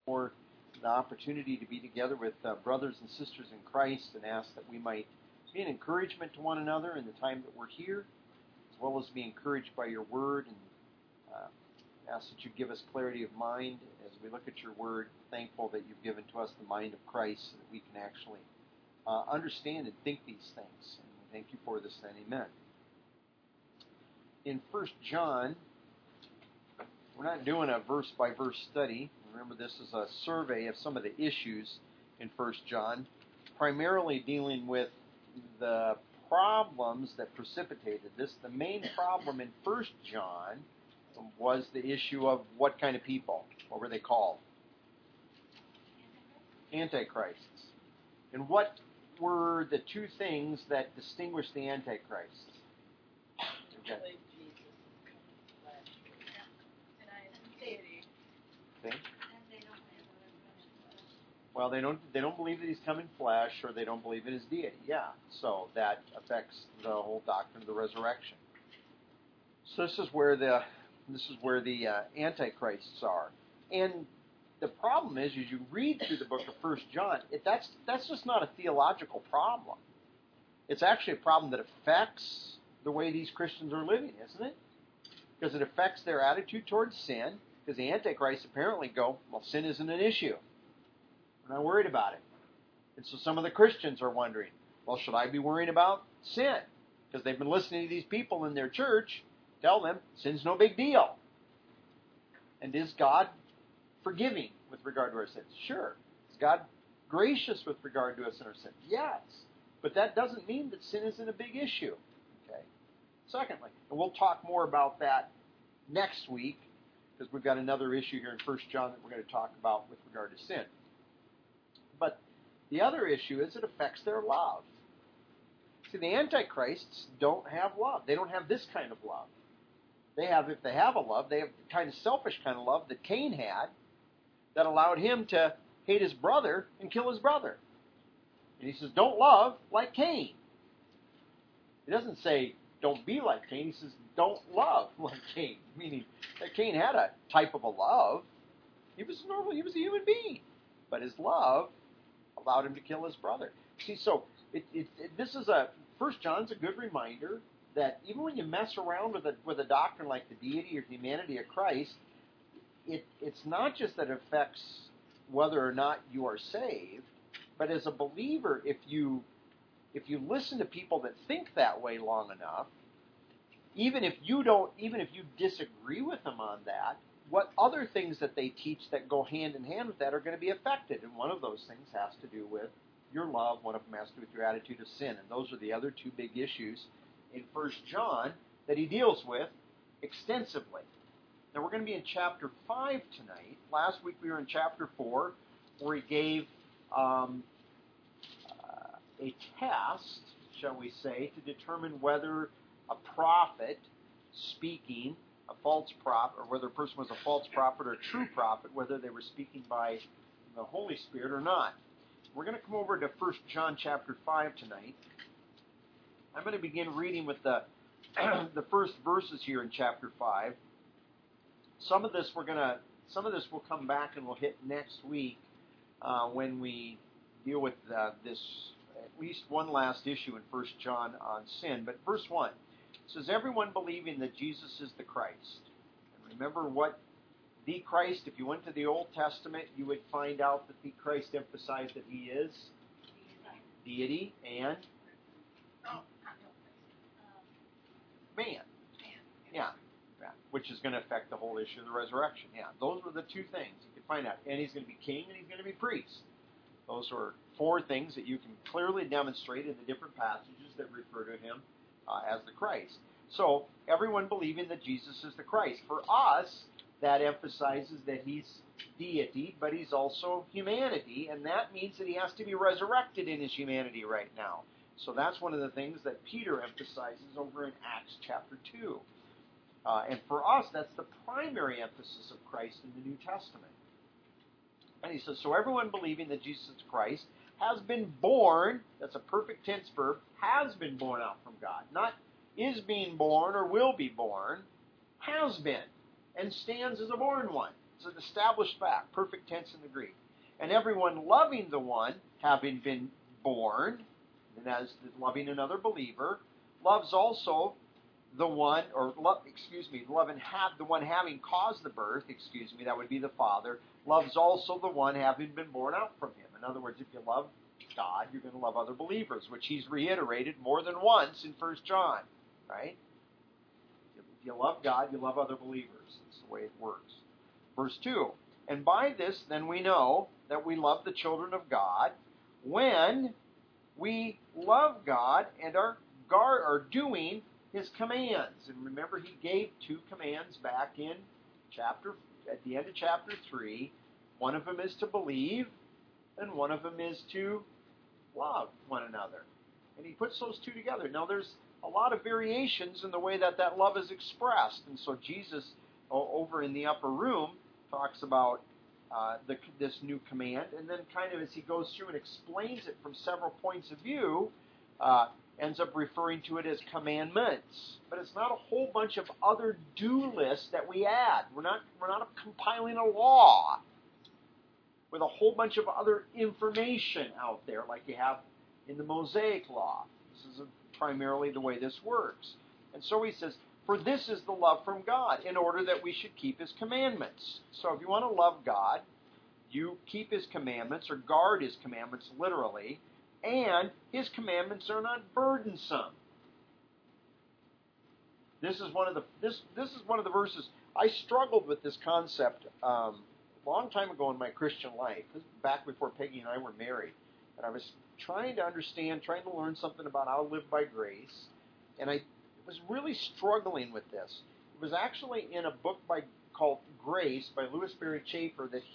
for the opportunity to be together with brothers and sisters in Christ, and ask that we might be an encouragement to one another in the time that we're here, as well as be encouraged by your word, and ask that you give us clarity of mind as we look at your word, thankful that you've given to us the mind of Christ so that we can actually understand and think these things. And we thank you for this then. Amen. In 1 John, we're not doing a verse-by-verse study. Remember, this is a survey of some of the issues in 1 John, primarily dealing with the problems that precipitated this. The main problem in 1 John was the issue of what kind of people? What were they called? Antichrists. And what were the two things that distinguished the Antichrists? Okay. Okay. Well, they don't believe that he's come in flesh, or they don't believe in his deity. Yeah, so that affects the whole doctrine of the resurrection. So this is where the Antichrists are, and the problem is, as you read through the book of 1 John, that's just not a theological problem. It's actually a problem that affects the way these Christians are living, isn't it? Because it affects their attitude towards sin. Because the Antichrists apparently go, well, sin isn't an issue. We're not worried about it. And so some of the Christians are wondering, well, should I be worrying about sin? Because they've been listening to these people in their church tell them sin's no big deal. And is God forgiving with regard to our sins? Sure. Is God gracious with regard to us in our sins? Yes. But that doesn't mean that sin isn't a big issue. Okay. Secondly, and we'll talk more about that next week, because we've got another issue here in 1 John that we're going to talk about with regard to sin. But the other issue is it affects their love. See, the Antichrists don't have love. They don't have this kind of love. If they have a love, they have the kind of selfish kind of love that Cain had, that allowed him to hate his brother and kill his brother. And he says, don't love like Cain. He doesn't say, don't be like Cain. He says, don't love like Cain. Meaning that Cain had a type of a love. He was normal. He was a human being. But his love allowed him to kill his brother. See, so this is 1 John's a good reminder that even when you mess around with a doctrine like the deity or humanity of Christ, it's not just that it affects whether or not you are saved, but as a believer, if you listen to people that think that way long enough, even if you disagree with them on that, what other things that they teach that go hand in hand with that are going to be affected. And one of those things has to do with your love. One of them has to do with your attitude of sin. And those are the other two big issues in 1 John that he deals with extensively. Now we're going to be in chapter 5 tonight. Last week we were in chapter 4, where he gave a test, shall we say, to determine whether a prophet speaking, a false prophet, or whether a person was a false prophet or a true prophet, whether they were speaking by the Holy Spirit or not. We're going to come over to 1 John chapter 5 tonight. I'm going to begin reading with the first verses here in chapter 5. Some of this will come back and we'll hit next week when we deal with this, at least one last issue in 1 John on sin. But verse 1 says, everyone believing that Jesus is the Christ. And remember what the Christ, if you went to the Old Testament, you would find out that the Christ emphasized that he is deity and man. Yeah. Which is going to affect the whole issue of the resurrection. Yeah, those were the two things you could find out. And he's going to be king and he's going to be priest. Those are four things that you can clearly demonstrate in the different passages that refer to him as the Christ. So, everyone believing that Jesus is the Christ. For us, that emphasizes that he's deity, but he's also humanity, and that means that he has to be resurrected in his humanity right now. So that's one of the things that Peter emphasizes over in Acts chapter 2. And for us, that's the primary emphasis of Christ in the New Testament. And he says, so everyone believing that Jesus Christ has been born, that's a perfect tense verb, has been born out from God. Not is being born or will be born, has been, and stands as a born one. It's an established fact, perfect tense in the Greek. And everyone loving the one, having been born, and as loving another believer, loves also the one, the one having caused the birth, that would be the Father, loves also the one having been born out from him. In other words, if you love God, you're going to love other believers, which he's reiterated more than once in 1 John, right? If you love God, you love other believers. That's the way it works. Verse 2, and by this then we know that we love the children of God when we love God and are doing his commands. And remember, he gave 2 commands back at the end of chapter 3. One of them is to believe, and one of them is to love one another. And he puts those 2 together. Now, there's a lot of variations in the way that love is expressed. And so Jesus, over in the upper room, talks about this new command. And then kind of as he goes through and explains it from several points of view, ends up referring to it as commandments. But it's not a whole bunch of other do lists that we add. We're not compiling a law with a whole bunch of other information out there like you have in the Mosaic Law. This is primarily the way this works. And so he says, for this is the love from God, in order that we should keep his commandments. So if you want to love God, you keep his commandments, or guard his commandments literally, and his commandments are not burdensome. This is one of the verses. I struggled with this concept a long time ago in my Christian life. This was back before Peggy and I were married, and I was trying to learn something about how to live by grace, and I was really struggling with this. It was actually in a book called Grace by Louis Berry Chafer that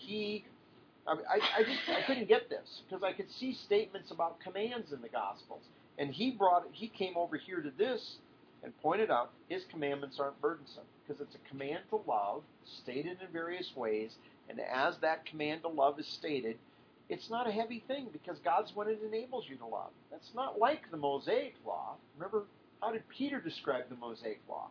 I couldn't get this because I could see statements about commands in the Gospels, and he came over here to this and pointed out his commandments aren't burdensome because it's a command to love stated in various ways, and as that command to love is stated, it's not a heavy thing because God's one that enables you to love. That's not like the Mosaic Law. Remember, how did Peter describe the Mosaic Law?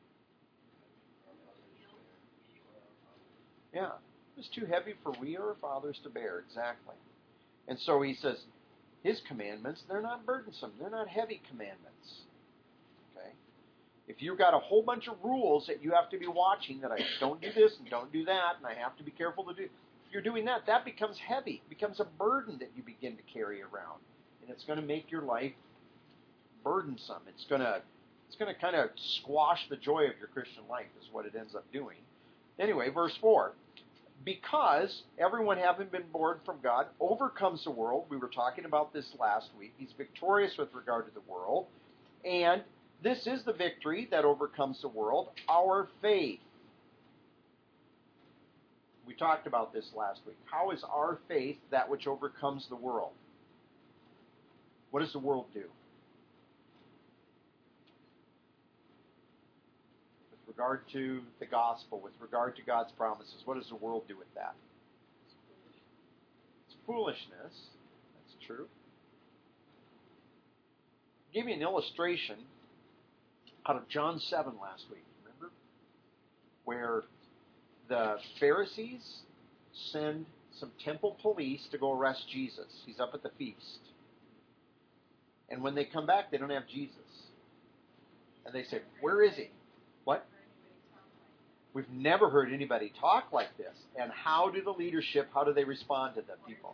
Yeah. It was too heavy for we or our fathers to bear, exactly. And so he says, his commandments, they're not burdensome. They're not heavy commandments. Okay? If you've got a whole bunch of rules that you have to be watching, that I don't do this and don't do that, and I have to be careful to do, if you're doing that, that becomes heavy. It becomes a burden that you begin to carry around. And it's going to make your life burdensome. It's going to kind of squash the joy of your Christian life is what it ends up doing. Anyway, verse 4. Because everyone having been born from God overcomes the world. We were talking about this last week. He's victorious with regard to the world. And this is the victory that overcomes the world, our faith. We talked about this last week. How is our faith that which overcomes the world? What does the world do? With regard to the gospel, with regard to God's promises, what does the world do with that? It's foolishness. That's true. I'll give you an illustration out of John 7 last week, remember? Where the Pharisees send some temple police to go arrest Jesus. He's up at the feast. And when they come back, they don't have Jesus. And they say, where is he? What? We've never heard anybody talk like this. And how do the leadership, how do they respond to the people?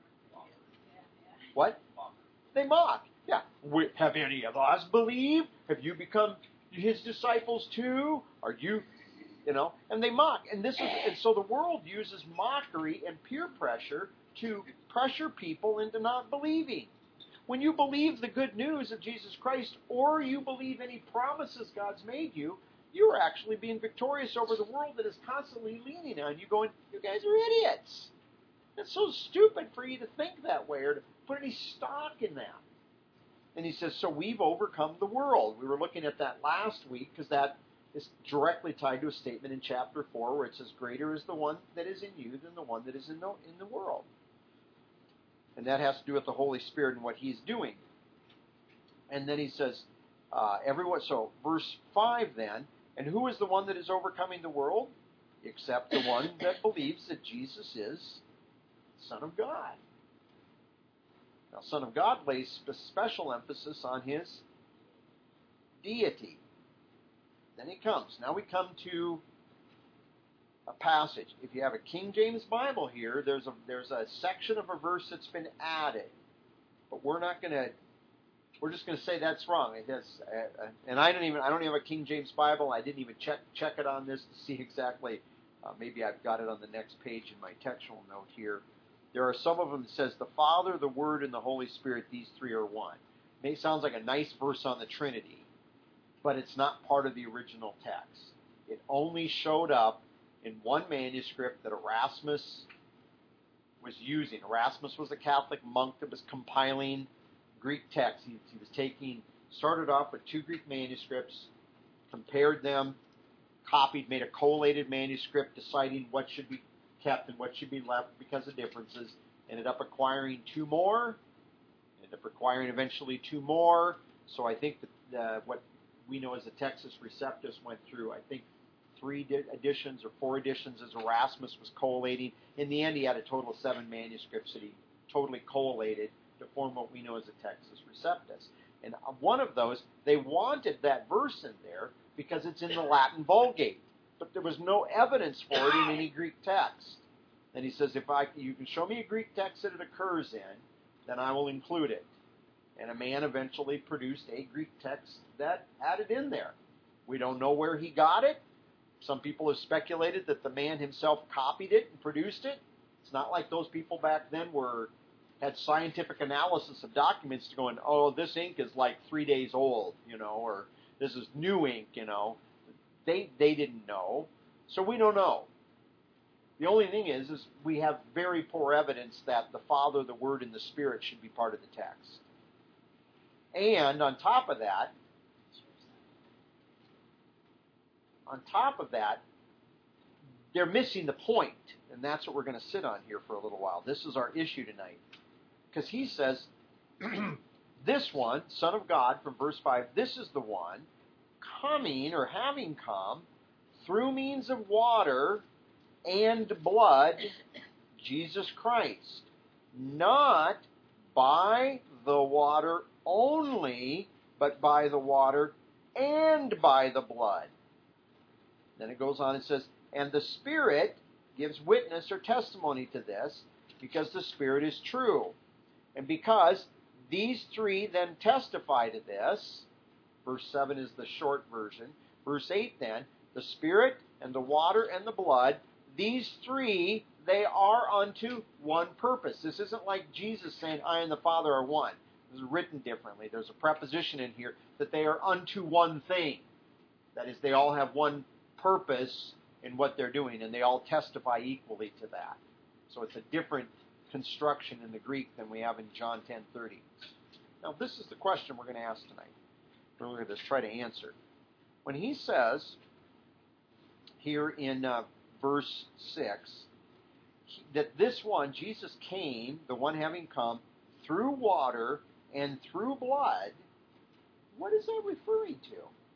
What? They mock. Yeah. Have any of us believed? Have you become his disciples too? Are you, and they mock. And so the world uses mockery and peer pressure to pressure people into not believing. When you believe the good news of Jesus Christ, or you believe any promises God's made you, you are actually being victorious over the world that is constantly leaning on you, going, you guys are idiots. It's so stupid for you to think that way or to put any stock in that. And he says, so we've overcome the world. We were looking at that last week because that is directly tied to a statement in chapter 4 where it says, greater is the one that is in you than the one that is in the world. And that has to do with the Holy Spirit and what he's doing. And then he says, so verse 5 then, and who is the one that is overcoming the world? except the one that believes that Jesus is Son of God. Now, Son of God lays special emphasis on his deity. Then he comes. Now we come to a passage. If you have a King James Bible here, there's a section of a verse that's been added, but we're just going to say that's wrong. It has, and I don't have a King James Bible. I didn't even check it on this to see exactly. Maybe I've got it on the next page in my textual note here. There are some of them that says the Father, the Word, and the Holy Spirit, these three are one. It sounds like a nice verse on the Trinity, but it's not part of the original text. It only showed up in one manuscript that Erasmus was using. Erasmus was a Catholic monk that was compiling Greek texts. He was started off with 2 Greek manuscripts, compared them, copied, made a collated manuscript, deciding what should be kept and what should be left because of differences. Ended up acquiring 2 more. Ended up acquiring eventually 2 more. So I think that what we know as the Textus Receptus went through, I think, 3 editions or 4 editions as Erasmus was collating. In the end, he had a total of 7 manuscripts that he totally collated to form what we know as a Textus Receptus. And one of those, they wanted that verse in there because it's in the Latin Vulgate. But there was no evidence for it in any Greek text. And he says, you can show me a Greek text that it occurs in, then I will include it. And a man eventually produced a Greek text that had it in there. We don't know where he got it. Some people have speculated that the man himself copied it and produced it. It's not like those people back then had scientific analysis of documents to going, oh, this ink is like 3 days old, or this is new ink, They didn't know, so we don't know. The only thing is we have very poor evidence that the Father, the Word, and the Spirit should be part of the text. And on top of that, they're missing the point, and that's what we're going to sit on here for a little while. This is our issue tonight. Because he says, this one, Son of God, from verse 5, this is the one coming or having come through means of water and blood, Jesus Christ. Not by the water only, but by the water and by the blood. Then it goes on and says, and the Spirit gives witness or testimony to this, because the Spirit is true. And because these 3 then testify to this, verse 7 is the short version. Verse 8 then, the Spirit and the water and the blood, these 3, they are unto one purpose. This isn't like Jesus saying, I and the Father are one. This is written differently. There's a preposition in here that they are unto one thing. That is, they all have one purpose in what they're doing, and they all testify equally to that. So it's a different construction in the Greek than we have in John 10:30. Now, this is the question we're going to ask tonight. We're going to try to answer. When he says here in verse 6 that this one, Jesus came, the one having come, through water and through blood, what is that referring to?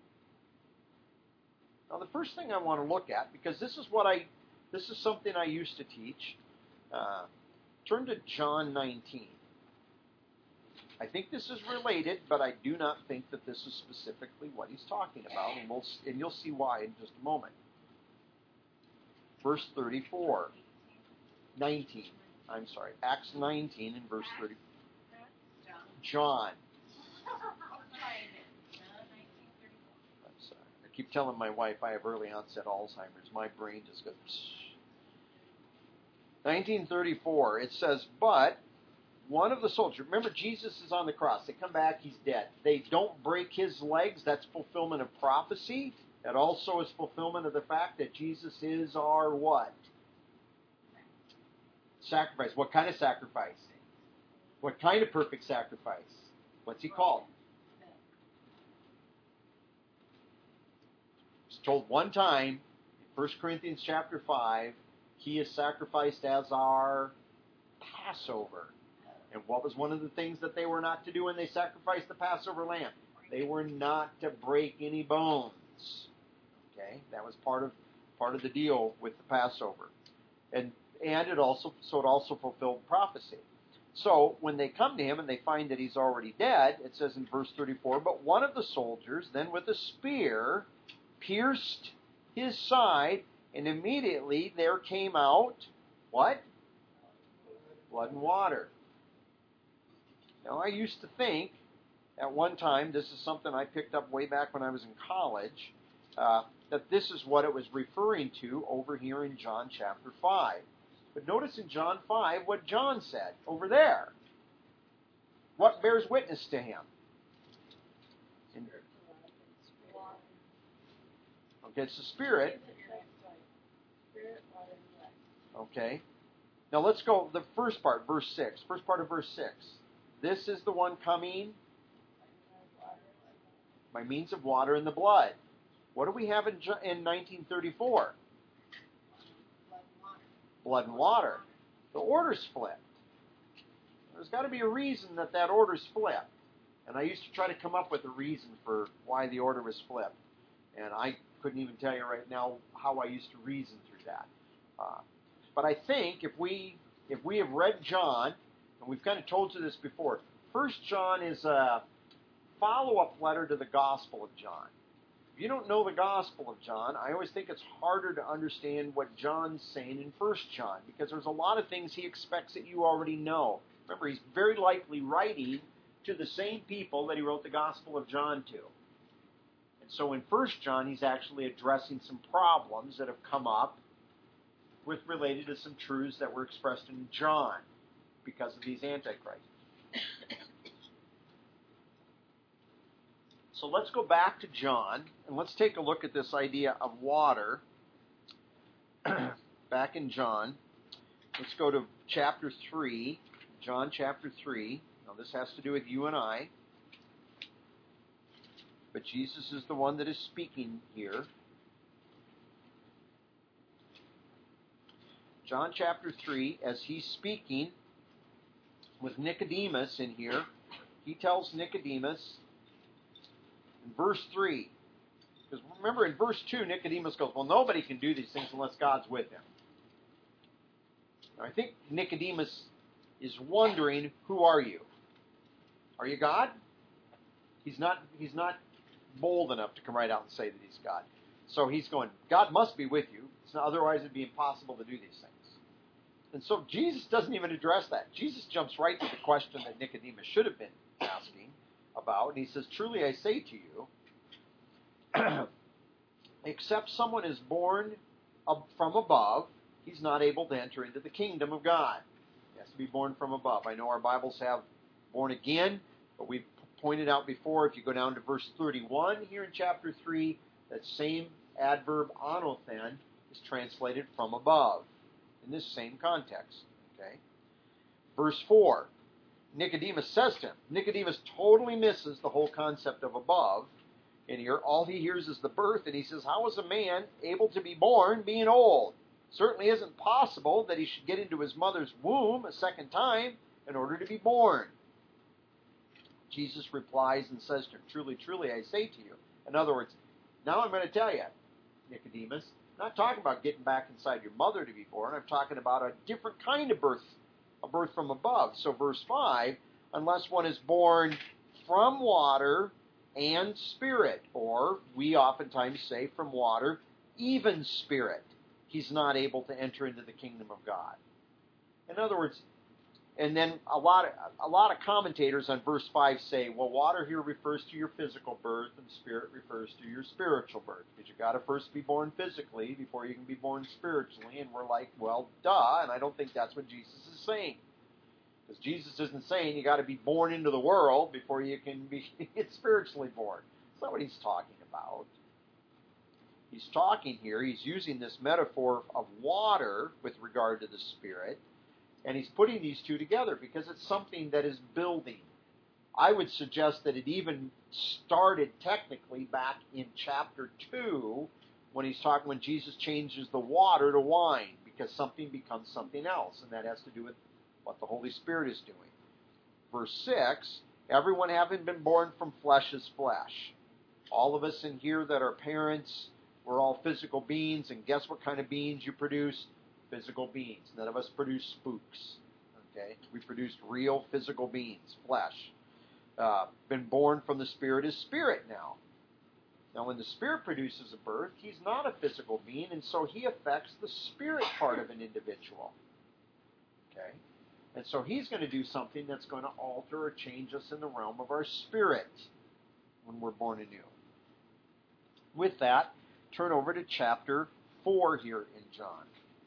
Now, the first thing I want to look at, because this is something I used to teach. Turn to John 19. I think this is related, but I do not think that this is specifically what he's talking about, and you'll see why in just a moment. Verse 34. 19. I'm sorry. Acts 19 and verse 30. John. I'm sorry. I keep telling my wife I have early onset Alzheimer's. My brain just goes... 1934, it says, but one of the soldiers, remember Jesus is on the cross. They come back, he's dead. They don't break his legs. That's fulfillment of prophecy. That also is fulfillment of the fact that Jesus is our what? Sacrifice. What kind of sacrifice? What kind of perfect sacrifice? What's he called? It's told one time in 1 Corinthians chapter 5, he is sacrificed as our Passover. And what was one of the things that they were not to do when they sacrificed the Passover lamb? They were not to break any bones. Okay, that was part part of the deal with the Passover. And it also fulfilled prophecy. So when they come to him and they find that he's already dead, it says in verse 34, but one of the soldiers then with a spear pierced his side, and immediately there came out, what? Blood and water. Now I used to think at one time, this is something I picked up way back when I was in college, that this is what it was referring to over here in John chapter 5. But notice in John 5 what John said over there. What bears witness to him? Okay, it's the Spirit. Okay. Now let's go the first part, verse 6. First part of verse 6. This is the one coming by means of water and the blood. What do we have in 1934? Blood and water. The order's flipped. There's got to be a reason that order's flipped. And I used to try to come up with a reason for why the order was flipped. And I couldn't even tell you right now how I used to reason through that. But I think if we have read John, and we've kind of told you this before, 1 John is a follow-up letter to the Gospel of John. If you don't know the Gospel of John, I always think it's harder to understand what John's saying in 1 John, because there's a lot of things he expects that you already know. Remember, he's very likely writing to the same people that he wrote the Gospel of John to. And so in 1 John, he's actually addressing some problems that have come up related to some truths that were expressed in John because of these antichrists. So let's go back to John, and let's take a look at this idea of water. Back in John, let's go to chapter 3, John chapter 3. Now this has to do with you and I, but Jesus is the one that is speaking here. John chapter 3, as he's speaking with Nicodemus in here, he tells Nicodemus in verse 3, because remember in verse 2, Nicodemus goes, well, nobody can do these things unless God's with him. Now, I think Nicodemus is wondering, who are you? Are you God? He's not bold enough to come right out and say that he's God. So he's going, God must be with you. Otherwise it'd be impossible to do these things. And so Jesus doesn't even address that. Jesus jumps right to the question that Nicodemus should have been asking about, and he says, truly I say to you, except someone is born from above, he's not able to enter into the kingdom of God. He has to be born from above. I know our Bibles have born again, but we've pointed out before, if you go down to verse 31 here in chapter 3, that same adverb anothen is translated from above in this same context. Okay. Verse 4, Nicodemus says to him, Nicodemus totally misses the whole concept of above in here. All he hears is the birth, and he says, how is a man able to be born being old? Certainly isn't possible that he should get into his mother's womb a second time in order to be born. Jesus replies and says to him, truly, truly, I say to you. In other words, now I'm going to tell you, Nicodemus, I'm not talking about getting back inside your mother to be born. I'm talking about a different kind of birth, a birth from above. So verse 5, unless one is born from water and spirit, or we oftentimes say from water, even spirit, he's not able to enter into the kingdom of God. In other words, and then a lot of commentators on verse 5 say, well, water here refers to your physical birth and spirit refers to your spiritual birth, because you've got to first be born physically before you can be born spiritually. And we're like, well, duh, and I don't think that's what Jesus is saying. Because Jesus isn't saying you got to be born into the world before you can be spiritually born. That's not what he's talking about. He's talking here, he's using this metaphor of water with regard to the spirit, and he's putting these two together because it's something that is building. I would suggest that it even started technically back in chapter 2 when Jesus changes the water to wine, because something becomes something else, and that has to do with what the Holy Spirit is doing. Verse 6, everyone having been born from flesh is flesh. All of us in here that are parents We're all physical beings, and guess what kind of beings you produce? Physical beings. None of us produce spooks. Okay? We produced real physical beings, flesh. Been born from the Spirit is spirit now. Now, when the Spirit produces a birth, he's not a physical being, and so he affects the spirit part of an individual. Okay? And so he's going to do something that's going to alter or change us in the realm of our spirit when we're born anew. With that, turn over to chapter 4 here in John.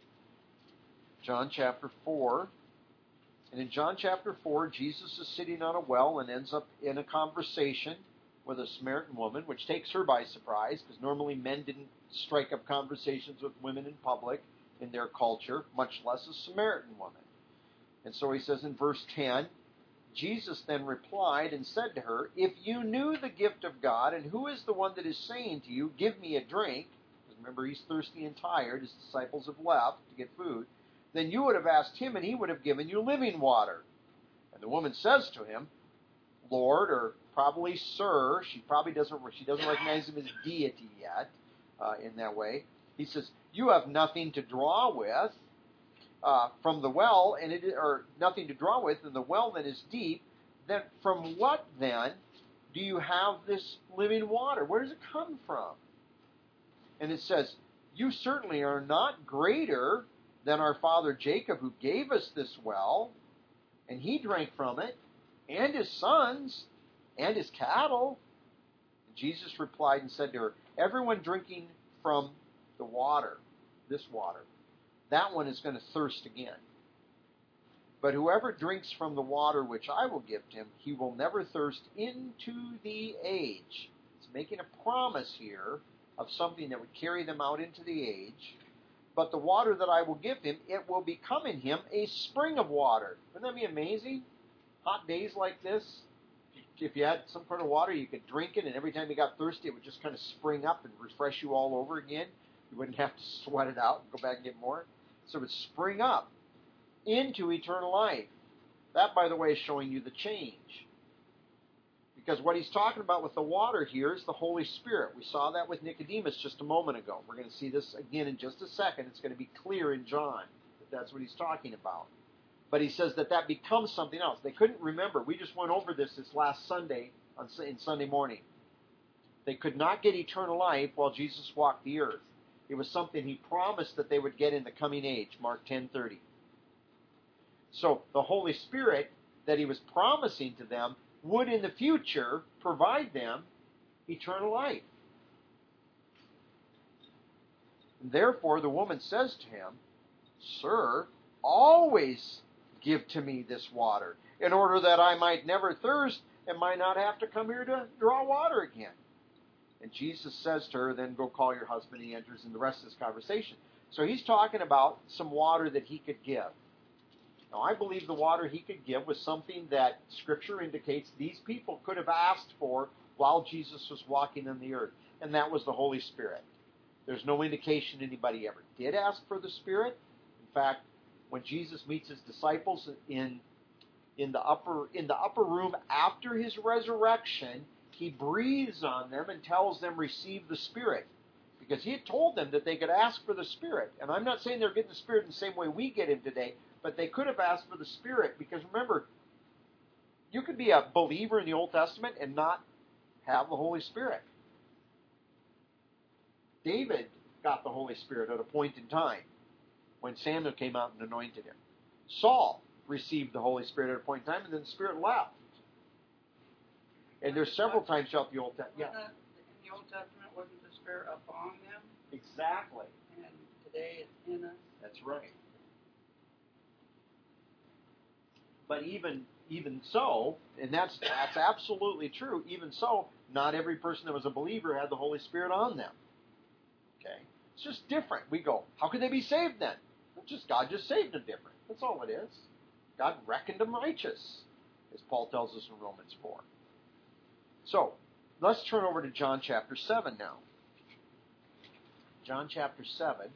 John chapter 4. And in John chapter 4, Jesus is sitting on a well and ends up in a conversation with a Samaritan woman, which takes her by surprise, because normally men didn't strike up conversations with women in public in their culture, much less a Samaritan woman. And so he says in verse 10, Jesus then replied and said to her, "If you knew the gift of God, and who is the one that is saying to you, 'Give me a drink,'" because remember, he's thirsty and tired, his disciples have left to get food, "then you would have asked him, and he would have given you living water." And the woman says to him, "Lord," or probably "Sir," she doesn't recognize him as deity yet in that way. He says, "You have nothing to draw with from the well, or nothing to draw with, and the well that is deep. Then from what then do you have this living water? Where does it come from?" And it says, "You certainly are not greater than our father Jacob, who gave us this well, and he drank from it, and his sons, and his cattle." And Jesus replied and said to her, "Everyone drinking from the water, this water, that one is going to thirst again. But whoever drinks from the water which I will give him, he will never thirst into the age." It's making a promise here of something that would carry them out into the age. "But the water that I will give him, it will become in him a spring of water." Wouldn't that be amazing? Hot days like this, if you had some kind of water, you could drink it, and every time you got thirsty, it would just kind of spring up and refresh you all over again. You wouldn't have to sweat it out and go back and get more. So it would spring up into eternal life. That, by the way, is showing you the change. Because what he's talking about with the water here is the Holy Spirit. We saw that with Nicodemus just a moment ago. We're going to see this again in just a second. It's going to be clear in John that that's what he's talking about. But he says that becomes something else. They couldn't remember. We just went over this last Sunday, in Sunday morning. They could not get eternal life while Jesus walked the earth. It was something he promised that they would get in the coming age, Mark 10:30. So the Holy Spirit that he was promising to them would in the future provide them eternal life. And therefore the woman says to him, "Sir, always give to me this water, in order that I might never thirst and might not have to come here to draw water again." And Jesus says to her, "Then go call your husband." He enters in the rest of this conversation. So he's talking about some water that he could give. Now, I believe the water he could give was something that Scripture indicates these people could have asked for while Jesus was walking on the earth, and that was the Holy Spirit. There's no indication anybody ever did ask for the Spirit. In fact, when Jesus meets his disciples in the upper room after his resurrection, he breathes on them and tells them, "Receive the Spirit." Because he had told them that they could ask for the Spirit. And I'm not saying they're getting the Spirit in the same way we get him today, but they could have asked for the Spirit. Because remember, you could be a believer in the Old Testament and not have the Holy Spirit. David got the Holy Spirit at a point in time when Samuel came out and anointed him. Saul received the Holy Spirit at a point in time, and then the Spirit left. And there's several times throughout the Old Testament. Yeah. In the Old Testament, wasn't the Spirit upon them? Exactly. And today it's in us. That's right. But even so, and that's absolutely true, even so, not every person that was a believer had the Holy Spirit on them. Okay? It's just different. We go, how could they be saved then? God just saved them different. That's all it is. God reckoned them righteous, as Paul tells us in Romans 4. So, let's turn over to John chapter 7 now. John chapter 7.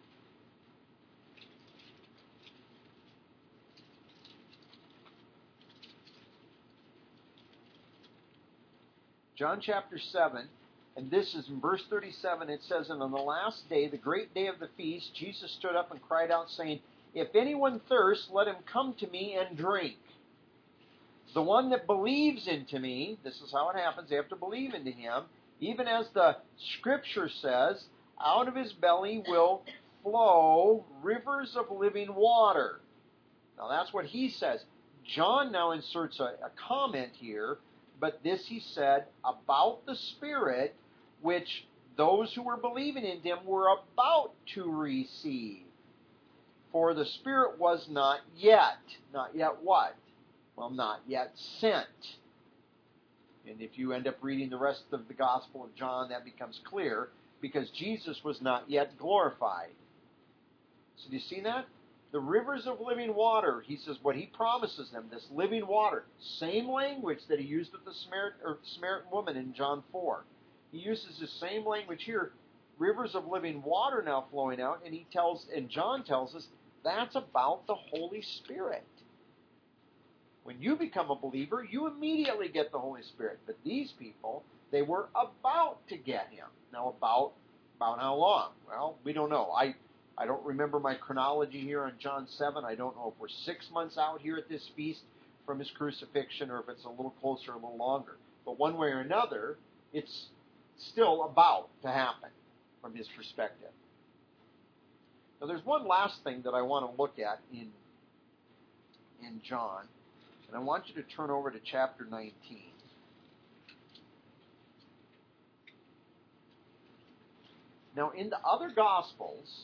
John chapter 7 And this is in verse 37. It says, "And on the last day, the great day of the feast, Jesus stood up and cried out, saying, 'If anyone thirsts, let him come to me and drink. The one that believes into me,'" this is how it happens, they have to believe into him, "even as the Scripture says, out of his belly will flow rivers of living water." Now that's what he says. John now inserts a comment here, but this he said about the Spirit, which those who were believing in him were about to receive. For the Spirit was not yet what? Well, not yet sent. And if you end up reading the rest of the Gospel of John, that becomes clear, because Jesus was not yet glorified. So do you see that? The rivers of living water, he says, what he promises them, this living water, same language that he used with the Samaritan woman in John 4. He uses the same language here, rivers of living water now flowing out, and John tells us that's about the Holy Spirit. When you become a believer, you immediately get the Holy Spirit. But these people, they were about to get him. Now, about how long? Well, we don't know. I don't remember my chronology here on John 7. I don't know if we're 6 months out here at this feast from his crucifixion or if it's a little closer, a little longer. But one way or another, it's still about to happen from his perspective. Now, there's one last thing that I want to look at in John. And I want you to turn over to chapter 19. Now, in the other Gospels,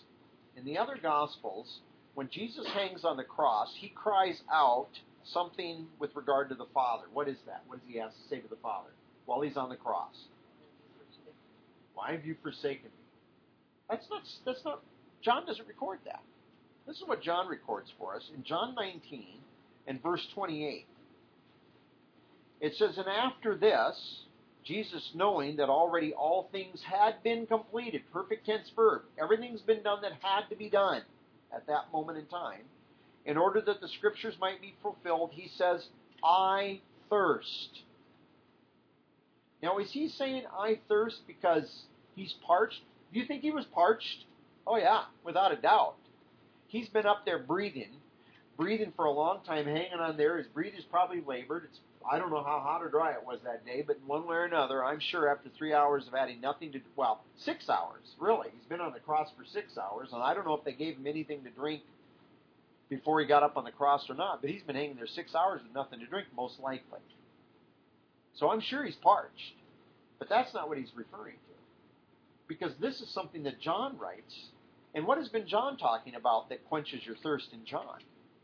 when Jesus hangs on the cross, he cries out something with regard to the Father. What is that? What does he have to say to the Father while he's on the cross? Why have you forsaken me? That's not. John doesn't record that. This is what John records for us in John 19 and verse 28. It says, "And after this, Jesus, knowing that already all things had been completed," perfect tense verb, everything's been done that had to be done at that moment in time, "in order that the Scriptures might be fulfilled," he says, "I thirst." Now, is he saying, "I thirst" because he's parched? Do you think he was parched? Oh, yeah, without a doubt. He's been up there breathing for a long time, hanging on there. His breathing's probably labored. I don't know how hot or dry it was that day, but one way or another, I'm sure after 3 hours of having nothing to do, 6 hours, really. He's been on the cross for 6 hours, and I don't know if they gave him anything to drink before he got up on the cross or not, but he's been hanging there 6 hours with nothing to drink, most likely. So I'm sure he's parched, but that's not what he's referring to, because this is something that John writes. And what has been John talking about that quenches your thirst in John?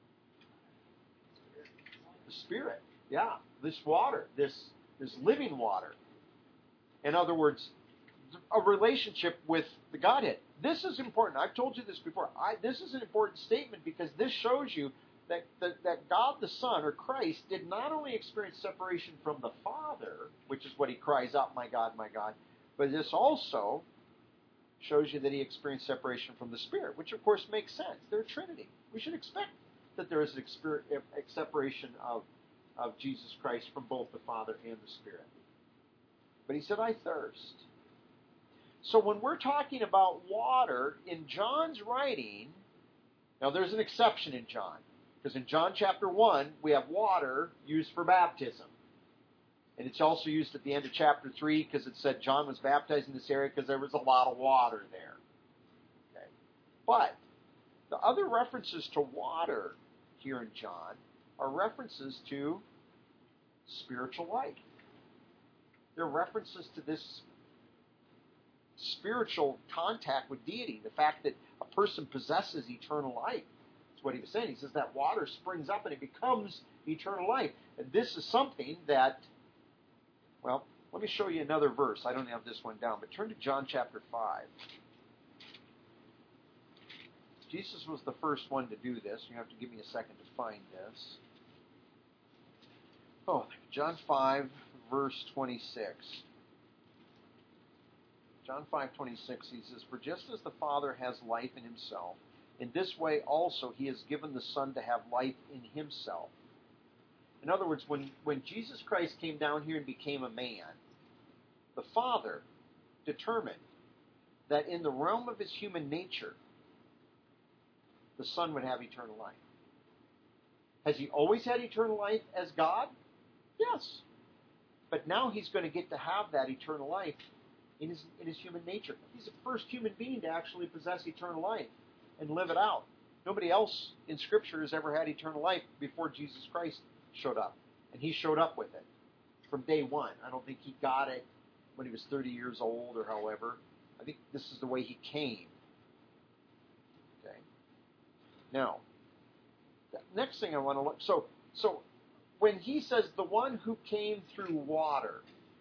The Spirit. Yeah, this water, this living water. In other words, a relationship with the Godhead. This is important. I've told you this before. This is an important statement because this shows you that God the Son, or Christ, did not only experience separation from the Father, which is what he cries out, my God, but this also shows you that he experienced separation from the Spirit, which of course makes sense. They're a Trinity. We should expect that there is a separation of Jesus Christ from both the Father and the Spirit. But he said, "I thirst." So when we're talking about water in John's writing, now there's an exception in John, because in John chapter 1, we have water used for baptism. And it's also used at the end of chapter 3 because it said John was baptized in this area because there was a lot of water there. Okay. But the other references to water here in John are references to spiritual life. They're references to this spiritual contact with deity, the fact that a person possesses eternal life. That's what he was saying. He says that water springs up and it becomes eternal life. And this is something that, well, let me show you another verse. I don't have this one down, but turn to John chapter 5. Jesus was the first one to do this. You have to give me a second to find this. John 5, verse 26. John 5:26, he says, "For just as the Father has life in himself, in this way also he has given the Son to have life in himself." In other words, when Jesus Christ came down here and became a man, the Father determined that in the realm of his human nature, the Son would have eternal life. Has he always had eternal life as God? Yes. But now he's going to get to have that eternal life in his human nature. He's the first human being to actually possess eternal life and live it out. Nobody else in Scripture has ever had eternal life before Jesus Christ showed up. And he showed up with it from day one. I don't think he got it when he was 30 years old or however. I think this is the way he came. Okay. Now, the next thing I want to look. So when he says the one who came through water,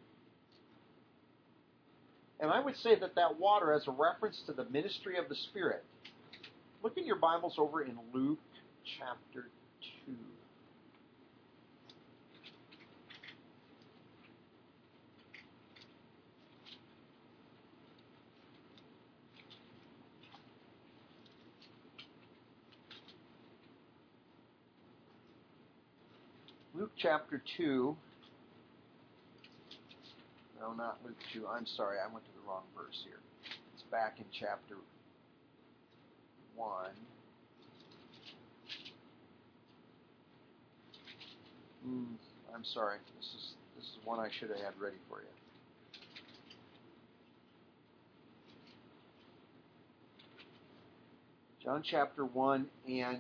and I would say that water has a reference to the ministry of the Spirit. Look in your Bibles over in Luke chapter 2. Luke chapter 2. No, not Luke 2. I'm sorry, I went to the wrong verse here. It's back in chapter 1. I'm sorry. This is one I should have had ready for you. John chapter 1, and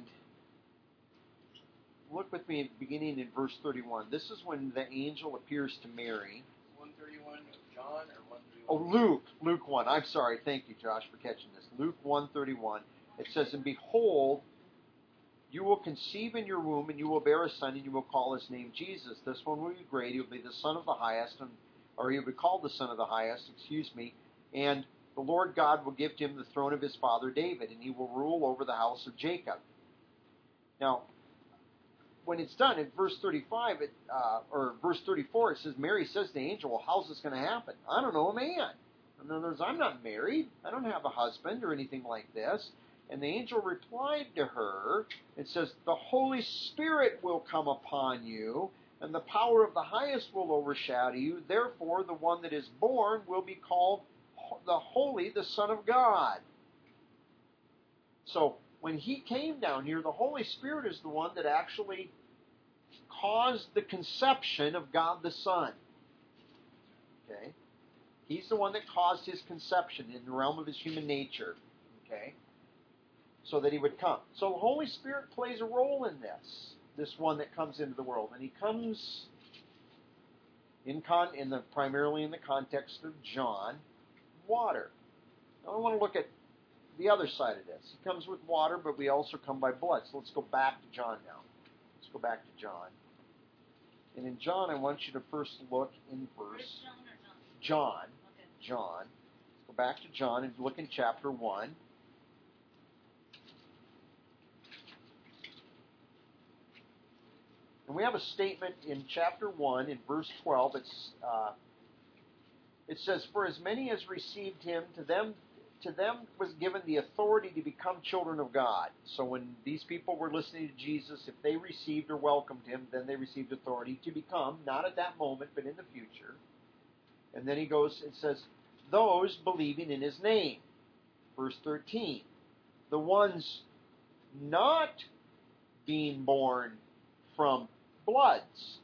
look with me beginning in verse 31. This is when the angel appears to Mary. 131 of John or 131? Oh, Luke 1. I'm sorry. Thank you, Josh, for catching this. Luke 1:31. It says, "And behold, you will conceive in your womb, and you will bear a son, and you will call his name Jesus. This one will be great. He will be the Son of the Highest, or he will be called the Son of the Highest, and the Lord God will give to him the throne of his father David, and he will rule over the house of Jacob." Now, when it's done in verse 35 or verse 34, it says, Mary says to the angel, "Well, how's this going to happen? I don't know a man. In other words, I'm not married. I don't have a husband or anything like this." And the angel replied to her and says, "The Holy Spirit will come upon you, and the power of the highest will overshadow you. Therefore, the one that is born will be called the Holy, the Son of God." So, when he came down here, the Holy Spirit is the one that actually caused the conception of God the Son. Okay? He's the one that caused his conception in the realm of his human nature. Okay? So that he would come. So the Holy Spirit plays a role in this one that comes into the world. And he comes primarily in the context of John, water. Now I want to look at the other side of this. He comes with water, but we also come by blood. So let's go back to John now. Let's go back to John. And in John, I want you to first look in verse John. Okay. John. Let's go back to John and look in chapter 1. And we have a statement in chapter 1 in verse 12. It says, "For as many as received him, to them was given the authority to become children of God." So when these people were listening to Jesus, if they received or welcomed him, then they received authority to become, not at that moment, but in the future. And then he goes and says, "Those believing in his name." Verse 13. "The ones not being born from bloods,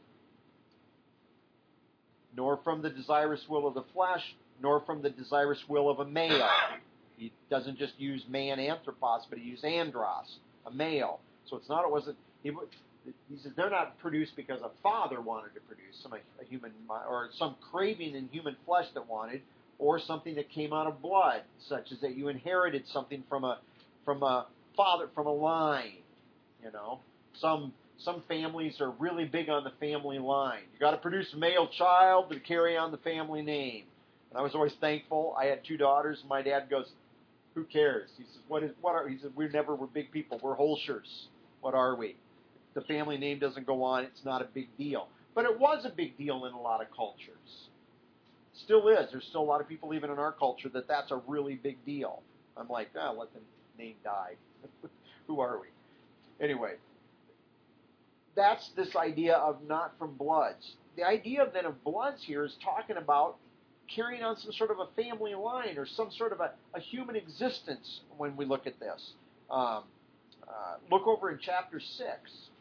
nor from the desirous will of the flesh, nor from the desirous will of a male." He doesn't just use man anthropos, but he used andros, a male. So it's not, he says they're not produced because a father wanted to produce a human, or some craving in human flesh that wanted, or something that came out of blood, such as that you inherited something from a father, from a line. You know, some families are really big on the family line. You got to produce a male child to carry on the family name. And I was always thankful. I had 2 daughters, and my dad goes, "Who cares?" He says, he said, we're big people. We're Holschers. What are we? If the family name doesn't go on, it's not a big deal. But it was a big deal in a lot of cultures. Still is. There's still a lot of people, even in our culture, that's a really big deal. I'm like, let the name die. Who are we? Anyway, that's this idea of not from bloods. The idea then of bloods here is talking about carrying on some sort of a family line or some sort of a human existence when we look at this. Look over in chapter 6.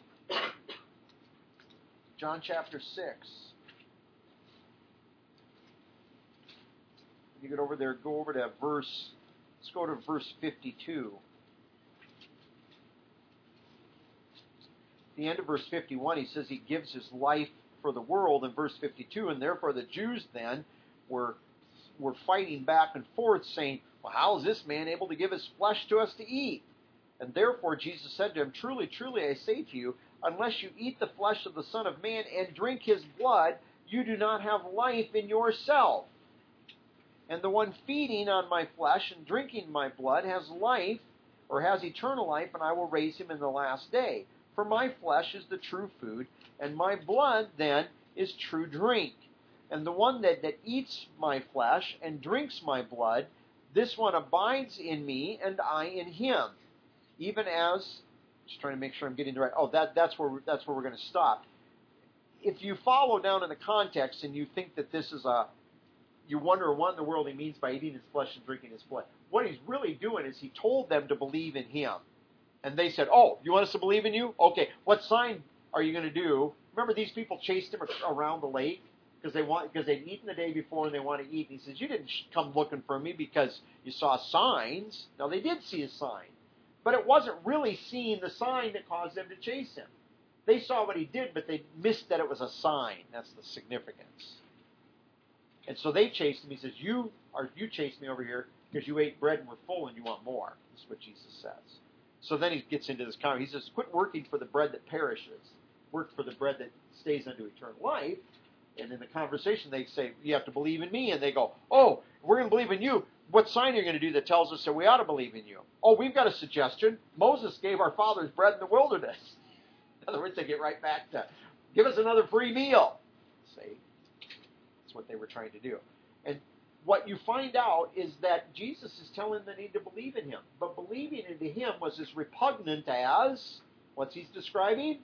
John chapter 6. You get over there, go over to verse, let's go to verse 52. At the end of verse 51, he says he gives his life for the world in verse 52, and therefore the Jews then were fighting back and forth saying, well, how is this man able to give his flesh to us to eat? And therefore Jesus said to him, truly, truly, I say to you, unless you eat the flesh of the Son of Man and drink his blood, you do not have life in yourself. And the one feeding on my flesh and drinking my blood has life, or has eternal life, and I will raise him in the last day. For my flesh is the true food, and my blood then is true drink. And the one that eats my flesh and drinks my blood, this one abides in me, and I in him. Even as, just trying to make sure I'm getting the right. Oh, that's where we're going to stop. If you follow down in the context and you think that this is you wonder what in the world he means by eating his flesh and drinking his blood. What he's really doing is he told them to believe in him. And they said, oh, you want us to believe in you? Okay, what sign are you going to do? Remember these people chased him around the lake because they'd eaten the day before and they want to eat. And he says, you didn't come looking for me because you saw signs. Now, they did see a sign. But it wasn't really seeing the sign that caused them to chase him. They saw what he did, but they missed that it was a sign. That's the significance. And so they chased him. He says, you chased me over here because you ate bread and were full and you want more. This is what Jesus says. So then he gets into this comment. He says, quit working for the bread that perishes. Work for the bread that stays unto eternal life. And in the conversation, they say, you have to believe in me. And they go, oh, we're going to believe in you. What sign are you going to do that tells us that we ought to believe in you? Oh, we've got a suggestion. Moses gave our fathers bread in the wilderness. In other words, they get right back to, give us another free meal. See? That's what they were trying to do. And what you find out is that Jesus is telling them they need to believe in him. But believing into him was as repugnant as, what's he describing?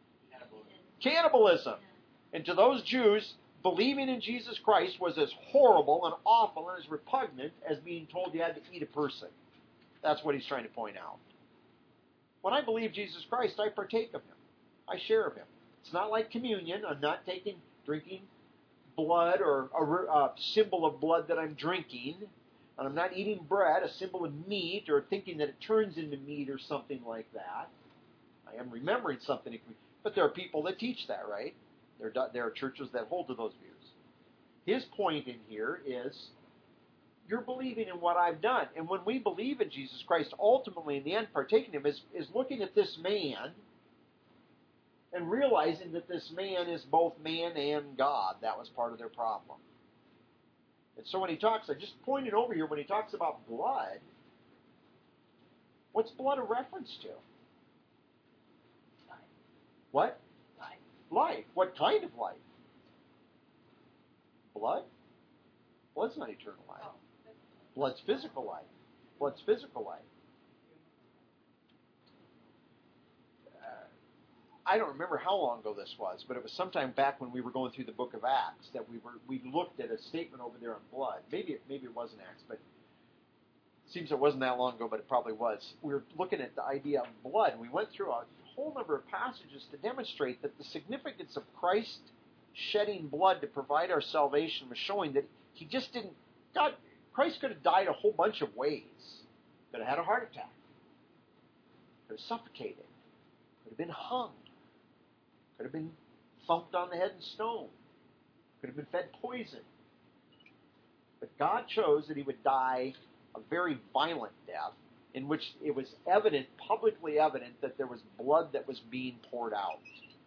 Cannibalism. And to those Jews, believing in Jesus Christ was as horrible and awful and as repugnant as being told you had to eat a person. That's what he's trying to point out. When I believe Jesus Christ, I partake of him. I share of him. It's not like communion. I'm not drinking blood or a symbol of blood that I'm drinking. And I'm not eating bread, a symbol of meat, or thinking that it turns into meat or something like that. I am remembering something. But there are people that teach that, right? There are churches that hold to those views. His point in here is, you're believing in what I've done. And when we believe in Jesus Christ, ultimately, in the end, partaking of him is looking at this man and realizing that this man is both man and God. That was part of their problem. And so when he talks, I just pointed over here, when he talks about blood, what's blood a reference to? Life. What? Life. Life. What kind of life? Blood? Blood's not eternal life. Oh. Blood's physical life. Blood's physical life. I don't remember how long ago this was, but it was sometime back when we were going through the book of Acts that we looked at a statement over there on blood. Maybe it wasn't Acts, but it seems it wasn't that long ago, but it probably was. We were looking at the idea of blood, and we went through a whole number of passages to demonstrate that the significance of Christ shedding blood to provide our salvation was showing that he just didn't. Christ could have died a whole bunch of ways. Could have had a heart attack. Could have suffocated. Could have been hung. Could have been thumped on the head and stoned. Could have been fed poison. But God chose that he would die a very violent death in which it was evident, publicly evident, that there was blood that was being poured out.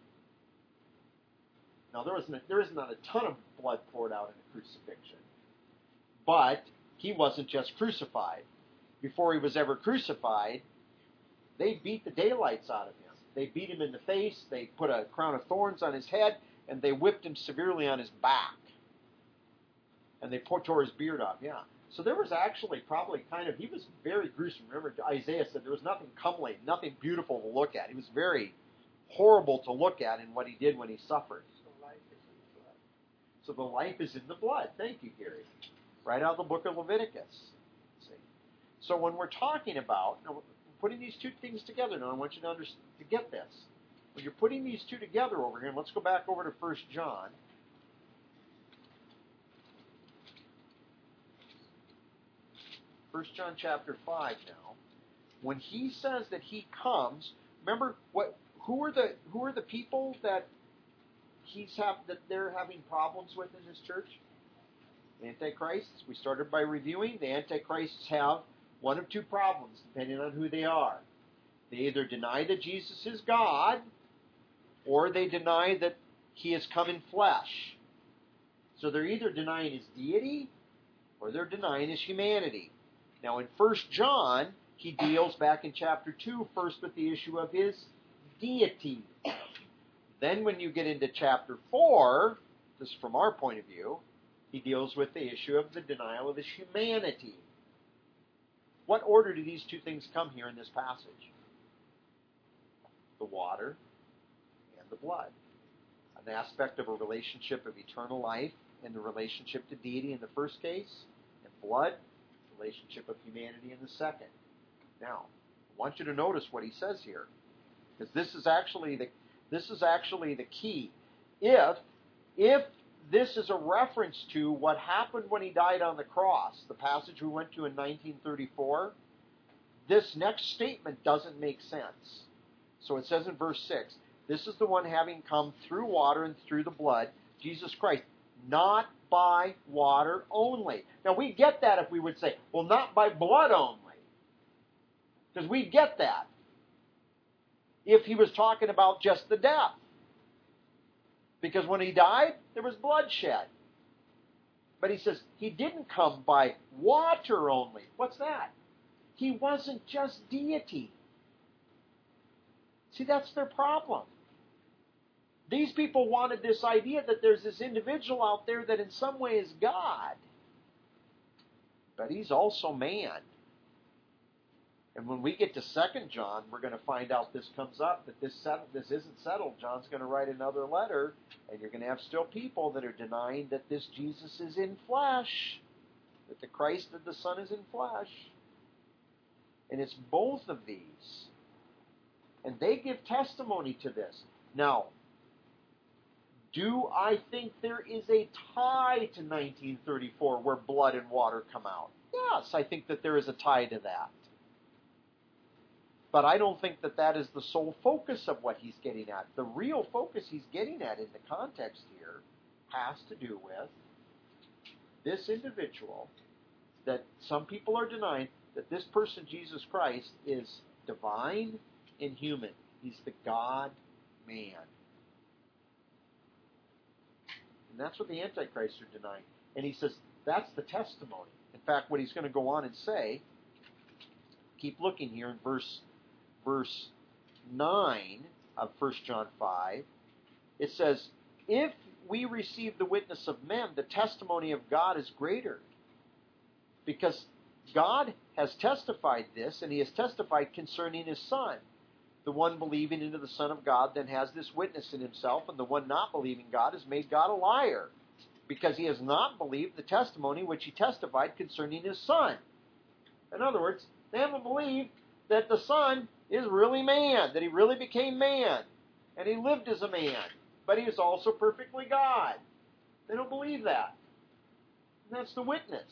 Now, there is not a ton of blood poured out in the crucifixion. But he wasn't just crucified. Before he was ever crucified, they beat the daylights out of him. They beat him in the face, they put a crown of thorns on his head, and they whipped him severely on his back. And they tore his beard off, yeah. So there was actually probably he was very gruesome. Remember, Isaiah said there was nothing comely, nothing beautiful to look at. He was very horrible to look at in what he did when he suffered. So life is in blood. So the life is in the blood. Thank you, Gary. Right out of the book of Leviticus. See? So when we're talking about, now we're putting these two things together now, I want you to understand, to get this. When you're putting these two together over here, and let's go back over to 1 John. 1 John chapter 5 now. When he says that he comes, remember who are the people that they're having problems with in his church? The Antichrists. We started by reviewing. The Antichrists have one of two problems, depending on who they are. They either deny that Jesus is God, or they deny that he has come in flesh. So they're either denying his deity, or they're denying his humanity. Now in 1 John, he deals back in chapter 2 first with the issue of his deity. Then when you get into chapter 4, this is from our point of view, he deals with the issue of the denial of his humanity. What order do these two things come here in this passage? The water and the blood. An aspect of a relationship of eternal life and the relationship to deity in the first case, and blood, relationship of humanity in the second. Now, I want you to notice what he says here, because this is actually the key. If this is a reference to what happened when he died on the cross, the passage we went to in 1934, this next statement doesn't make sense. So it says in verse 6, this is the one having come through water and through the blood, Jesus Christ, not by water only. Now we get that if we would say, well, not by blood only. Because we get that if he was talking about just the death. Because when he died, there was bloodshed. But he says he didn't come by water only. What's that? He wasn't just deity. See, that's their problem. These people wanted this idea that there's this individual out there that in some way is God. But he's also man. And when we get to 2 John, we're going to find out this comes up, that this isn't settled. John's going to write another letter, and you're going to have still people that are denying that this Jesus is in flesh, that the Christ of the Son is in flesh. And it's both of these. And they give testimony to this. Now, do I think there is a tie to 1934 where blood and water come out? Yes, I think that there is a tie to that. But I don't think that that is the sole focus of what he's getting at. The real focus he's getting at in the context here has to do with this individual that some people are denying, that this person, Jesus Christ, is divine and human. He's the God-man. And that's what the Antichrists are denying. And he says that's the testimony. In fact, what he's going to go on and say, keep looking here in verse 9 of 1 John 5, it says, if we receive the witness of men, the testimony of God is greater. Because God has testified this, and he has testified concerning his Son. The one believing into the Son of God then has this witness in himself, and the one not believing God has made God a liar, because he has not believed the testimony which he testified concerning his Son. In other words, they haven't believed that the Son is really man, that he really became man, and he lived as a man, but he is also perfectly God. They don't believe that. And that's the witness.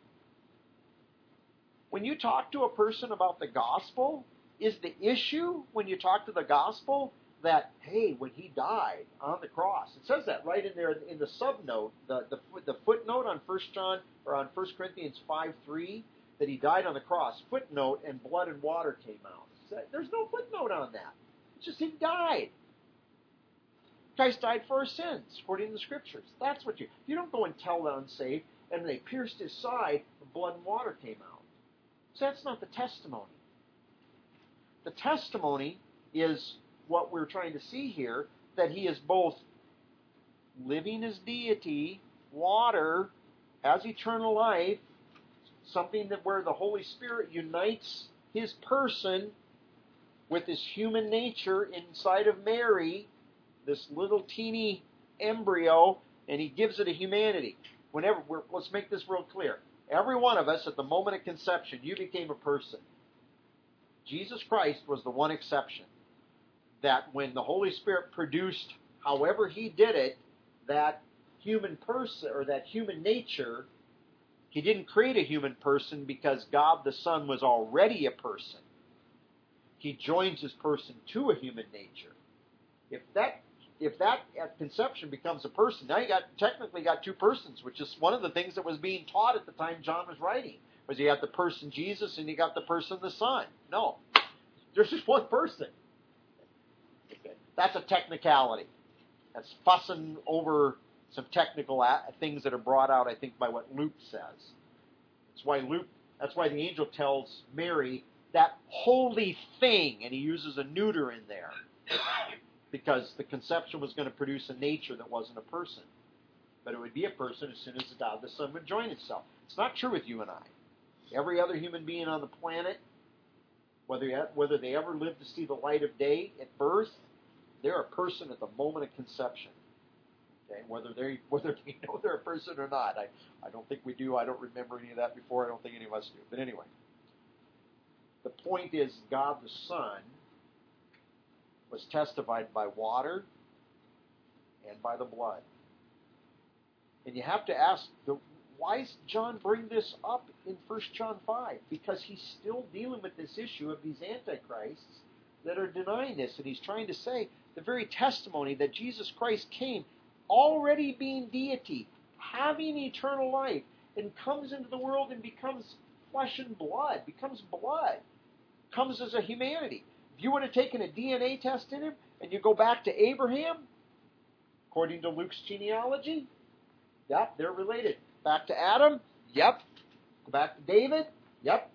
When you talk to a person about the gospel, is the issue when you talk to the gospel that, hey, when he died on the cross, it says that right in there in the subnote, the footnote on 1 John or on 1 Corinthians 5:3, that he died on the cross, footnote, and blood and water came out. There's no footnote on that. It's just he died. Christ died for our sins, according to the Scriptures. That's what you don't go and tell the unsaved, and they pierced his side, and blood and water came out. So that's not the testimony. The testimony is what we're trying to see here, that he is both living as deity, water, has eternal life, something that where the Holy Spirit unites his person with his human nature inside of Mary, this little teeny embryo And he gives it a humanity. Let's make this real clear. Every one of us, at the moment of conception, you became a person. Jesus Christ was the one exception. That when the Holy Spirit produced, however he did it, that human person, or that human nature, he didn't create a human person because God the Son was already a person. He joins his person to a human nature. If that at conception becomes a person, now you technically got two persons, which is one of the things that was being taught at the time John was writing. Was you got the person Jesus and you got the person the Son. No, there's just one person. Okay. That's a technicality. That's fussing over some technical things that are brought out, I think, by what Luke says. That's why the angel tells Mary that holy thing, and he uses a neuter in there, because the conception was going to produce a nature that wasn't a person. But it would be a person as soon as the God the Son would join itself. It's not true with you and I. Every other human being on the planet, whether they ever live to see the light of day at birth, they're a person at the moment of conception. Okay? Whether they know they're a person or not, I don't think we do. I don't remember any of that before. I don't think any of us do. But anyway, the point is, God the Son was testified by water and by the blood. And you have to ask, why does John bring this up in 1 John 5? Because he's still dealing with this issue of these antichrists that are denying this. And he's trying to say the very testimony that Jesus Christ came already being deity, having eternal life, and comes into the world and becomes flesh and blood, comes as a humanity. If you would have taken a DNA test in him and you go back to Abraham, according to Luke's genealogy, yep, they're related. Back to Adam, yep. Go back to David, yep.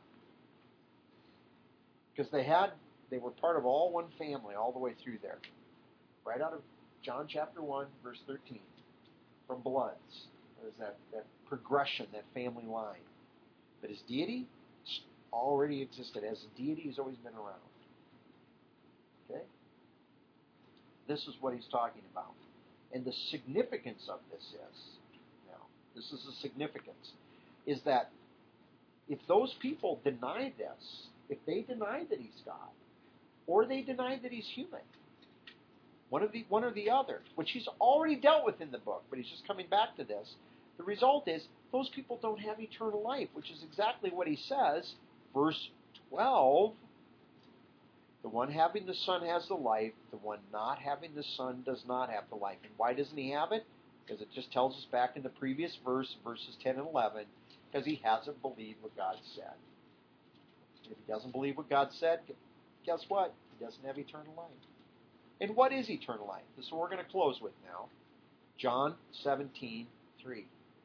Because they were part of all one family all the way through there. Right out of John chapter 1, verse 13. From bloods. There's that progression, that family line. But his deity already existed. As a deity, he's always been around. Okay? This is what he's talking about. And the significance of this is the significance, is that if those people deny this, if they deny that he's God, or they deny that he's human, one or the other, which he's already dealt with in the book, but he's just coming back to this, the result is those people don't have eternal life, which is exactly what he says, verse 12, the one having the Son has the life, the one not having the Son does not have the life. And why doesn't he have it? Because it just tells us back in the previous verse, verses 10 and 11, because he hasn't believed what God said. If he doesn't believe what God said, guess what? He doesn't have eternal life. And what is eternal life? This is what we're going to close with now. John 17:3.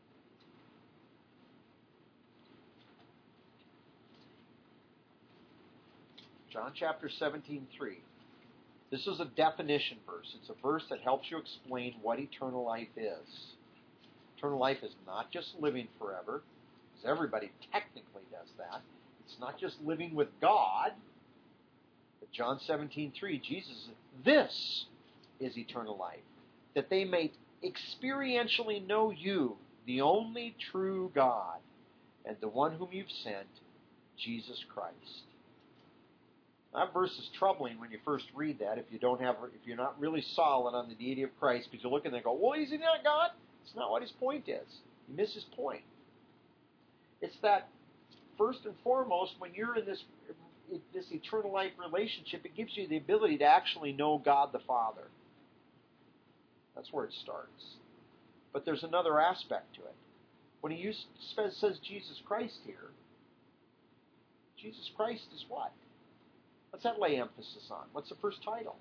John chapter 17:3. This is a definition verse. It's a verse that helps you explain what eternal life is. Eternal life is not just living forever, because everybody technically does that. It's not just living with God. But John 17:3, Jesus says, this is eternal life, that they may experientially know you, the only true God, and the one whom you've sent, Jesus Christ. That verse is troubling when you first read that. If you're not really solid on the deity of Christ, because you look and they go, "Well, is he not God?" It's not what his point is. You miss his point. It's that first and foremost, when you're in this eternal life relationship, it gives you the ability to actually know God the Father. That's where it starts. But there's another aspect to it. When he says Jesus Christ here, Jesus Christ is what? What's that lay emphasis on? What's the first title?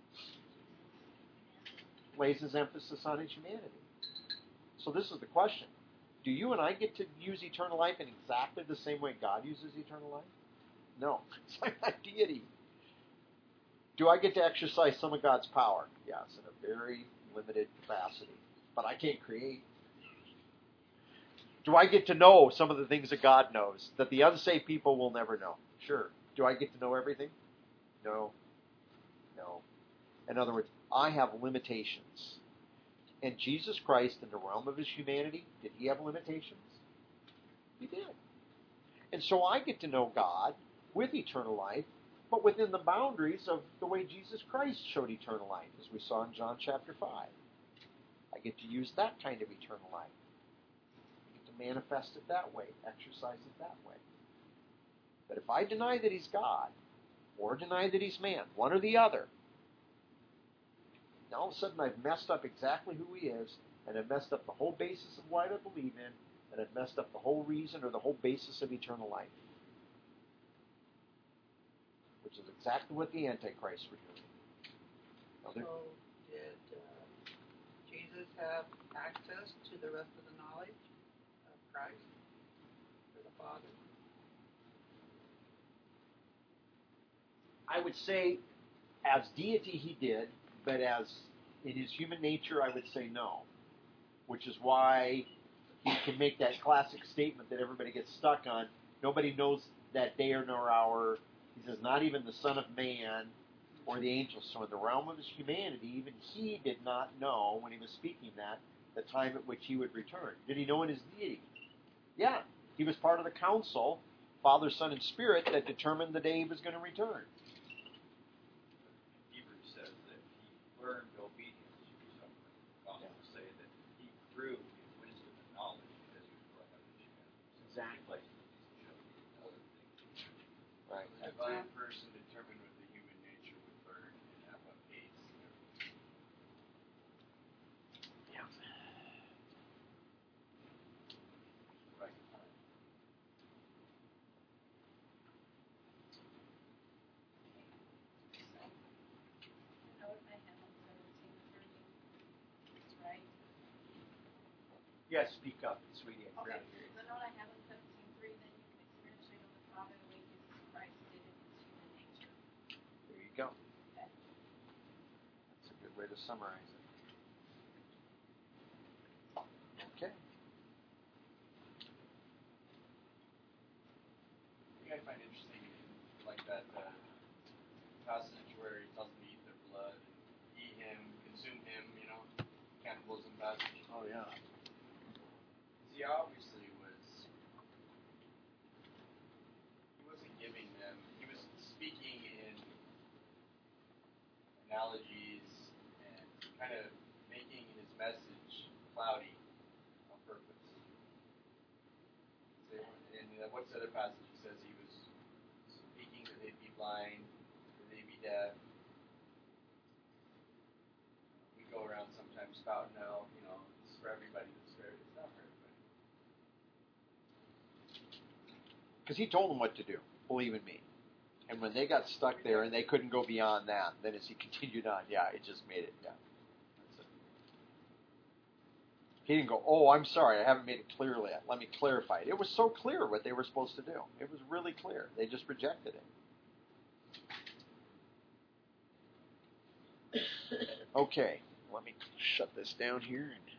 Lays his emphasis on his humanity. So this is the question. Do you and I get to use eternal life in exactly the same way God uses eternal life? No. I'm not deity. Do I get to exercise some of God's power? Yes, in a very limited capacity. But I can't create. Do I get to know some of the things that God knows that the unsaved people will never know? Sure. Do I get to know everything? No. In other words, I have limitations. And Jesus Christ, in the realm of his humanity, did he have limitations? He did. And so I get to know God with eternal life, but within the boundaries of the way Jesus Christ showed eternal life, as we saw in John chapter 5. I get to use that kind of eternal life. I get to manifest it that way, exercise it that way. But if I deny that he's God, or deny that he's man, one or the other, now all of a sudden I've messed up exactly who he is, and I've messed up the whole basis of what I believe in, and I've messed up the whole reason or the whole basis of eternal life. Which is exactly what the Antichrist were doing. So, did Jesus have access to the rest of the knowledge of Christ, or the Father? I would say, as deity, he did, but as in his human nature, I would say no. Which is why he can make that classic statement that everybody gets stuck on. Nobody knows that day or nor hour. He says, not even the Son of Man or the angels. So in the realm of his humanity, even he did not know, when he was speaking that, the time at which he would return. Did he know in his deity? Yeah. He was part of the council, Father, Son, and Spirit, that determined the day he was going to return. Hebrews says that he learned obedience through suffering. Gospels say that he grew in wisdom and knowledge because he was brought up in humanity. Exactly. Right. The divine person determined what the human nature would learn and at what pace. Yeah. Right. Yes, speak up, sweetie. I Okay, forgot to hear you. so note I have in 17:3, then you can experientially know the Father the way Jesus Christ did in his human nature. There you go. Okay. That's a good way to summarize it. Okay. You guys find interesting, like that passage where he tells them to eat their blood and eat him, consume him, cannibalism passage. Oh, yeah. He obviously he wasn't giving them, he was speaking in analogies and kind of making his message cloudy on purpose. So, and what's the other passage? He says he was speaking that they'd be blind, that they'd be deaf. We go around sometimes spouting out, it's for everybody, it's not for everybody. Because he told them what to do, believe in me. And when they got stuck there and they couldn't go beyond that, then as he continued on, it just made it, That's it. He didn't go, oh, I'm sorry, I haven't made it clear yet. Let me clarify it. It was so clear what they were supposed to do. It was really clear. They just rejected it. Okay, let me shut this down here and